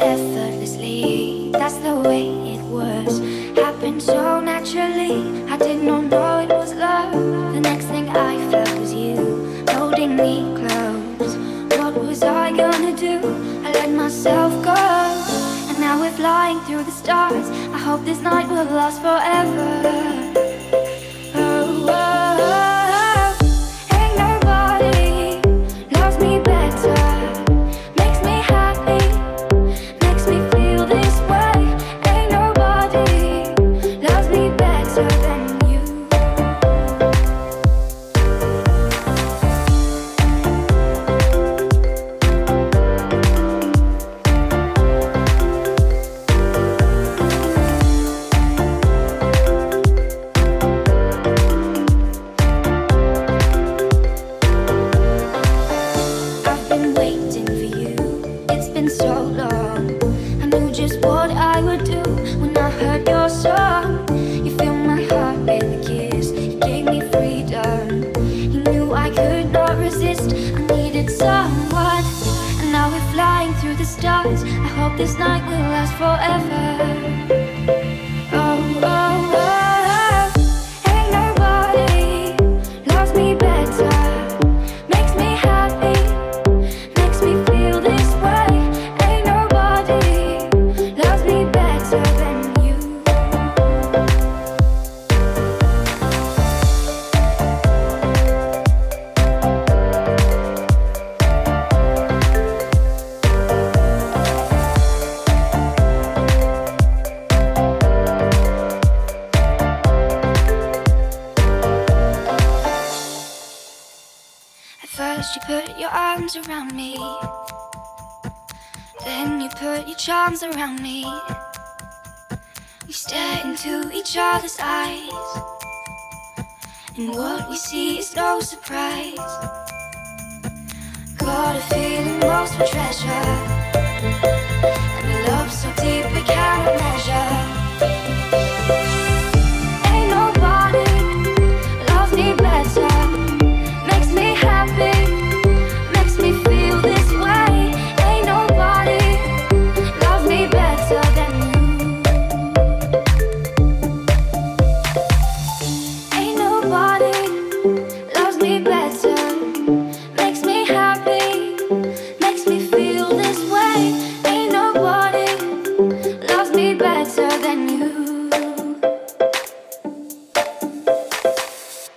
effortlessly. That's the way it was. Happened so naturally. I did not know it was love. The next thing I felt was you holding me close. What was I gonna do? I let myself go. And now we're flying through the stars. I hope this night will last forever. Oh, oh, oh. Ain't nobody loves me better. Makes me happy, makes me feel this way. Ain't nobody loves me better than you. I've been waiting for you, it's been so long. I knew just what I would do when I heard your song. You filled my heart with a kiss, you gave me freedom. You knew I could not resist, I needed someone. And now we're flying through the stars. I hope this night will last forever. Oh, oh, oh. Ain't nobody loves me better. Makes me happy, makes me feel this way. Ain't nobody loves me better than you. At first you put your arms around me, then you put your charms around me. We stare into each other's eyes, and what we see is no surprise. Got a feeling lost for treasure, and a love so deep we cannot measure.